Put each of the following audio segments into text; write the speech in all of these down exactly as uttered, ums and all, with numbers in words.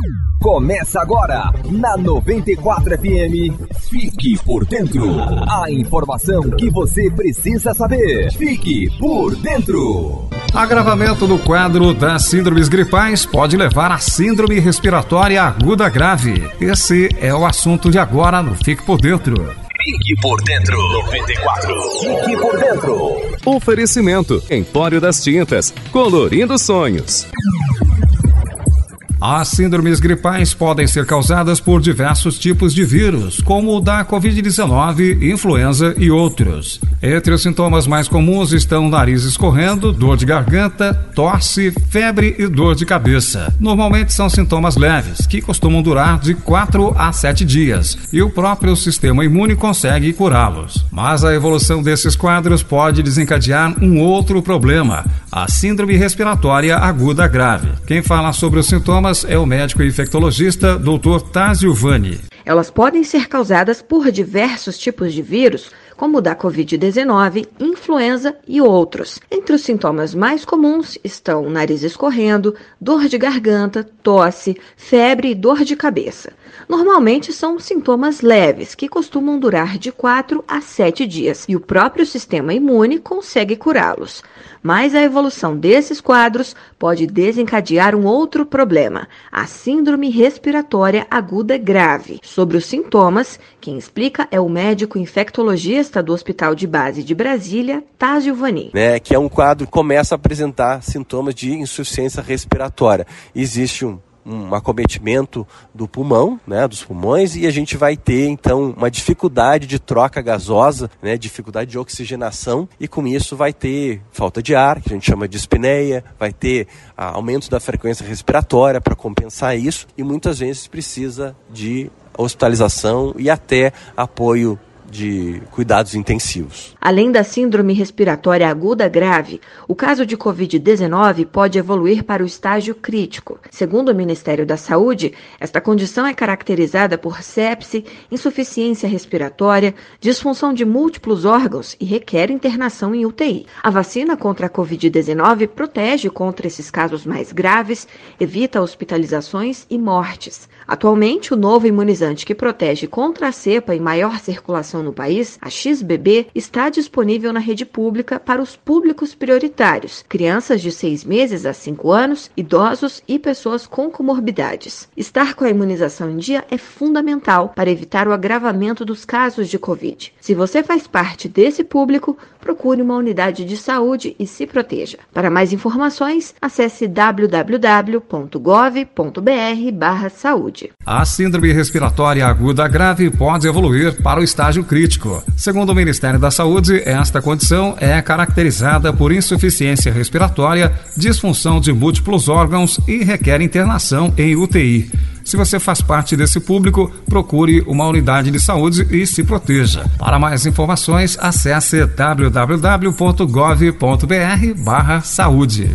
Começa agora, na noventa e quatro F M, Fique por Dentro. A informação que você precisa saber. Fique por Dentro. Agravamento do quadro das síndromes gripais pode levar à síndrome respiratória aguda grave. Esse é o assunto de agora no Fique por Dentro. Fique por Dentro. noventa e quatro. Fique por Dentro. Oferecimento: Empório das Tintas, colorindo sonhos. As síndromes gripais podem ser causadas por diversos tipos de vírus, como o da covid dezenove, influenza e outros. Entre os sintomas mais comuns estão nariz escorrendo, dor de garganta, tosse, febre e dor de cabeça. Normalmente são sintomas leves, que costumam durar de quatro a sete dias, e o próprio sistema imune consegue curá-los. Mas a evolução desses quadros pode desencadear um outro problema, a síndrome respiratória aguda grave. Quem fala sobre os sintomas é o médico infectologista doutor Tásio Vani. Elas podem ser causadas por diversos tipos de vírus, como o da covid dezenove, influenza e outros. Entre os sintomas mais comuns estão nariz escorrendo, dor de garganta, tosse, febre e dor de cabeça. Normalmente são sintomas leves, que costumam durar de quatro a sete dias, e o próprio sistema imune consegue curá-los. Mas a evolução desses quadros pode desencadear um outro problema, a síndrome respiratória aguda grave. Sobre os sintomas, quem explica é o médico infectologista do Hospital de Base de Brasília, Tásio Vani. Né, que é um quadro que começa a apresentar sintomas de insuficiência respiratória. Existe um um acometimento do pulmão, né, dos pulmões, e a gente vai ter então uma dificuldade de troca gasosa, né, dificuldade de oxigenação, e com isso vai ter falta de ar, que a gente chama de dispneia, vai ter ah, aumento da frequência respiratória para compensar isso, e muitas vezes precisa de hospitalização e até apoio de cuidados intensivos. Além da síndrome respiratória aguda grave, o caso de covid dezenove pode evoluir para o estágio crítico. Segundo o Ministério da Saúde, esta condição é caracterizada por sepse, insuficiência respiratória, disfunção de múltiplos órgãos e requer internação em U T I. A vacina contra a covid dezenove protege contra esses casos mais graves, evita hospitalizações e mortes. Atualmente, o novo imunizante que protege contra a cepa em maior circulação no país, a X B B, está disponível na rede pública para os públicos prioritários, crianças de seis meses a cinco anos, idosos e pessoas com comorbidades. Estar com a imunização em dia é fundamental para evitar o agravamento dos casos de Covid. Se você faz parte desse público, procure uma unidade de saúde e se proteja. Para mais informações, acesse w w w ponto gov ponto b r barra saúde. A síndrome respiratória aguda grave pode evoluir para o estágio crítico. Segundo o Ministério da Saúde, esta condição é caracterizada por insuficiência respiratória, disfunção de múltiplos órgãos e requer internação em U T I. Se você faz parte desse público, procure uma unidade de saúde e se proteja. Para mais informações, acesse w w w ponto gov ponto b r barra saúde.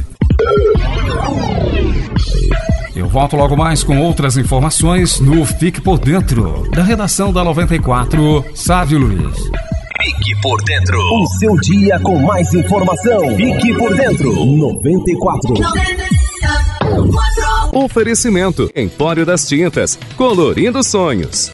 Eu volto logo mais com outras informações no Fique por Dentro, da redação da noventa e quatro, Sávio Luiz. Fique por Dentro. O seu dia com mais informação. Fique por Dentro. noventa e quatro. Oferecimento: Empório das Tintas, colorindo sonhos.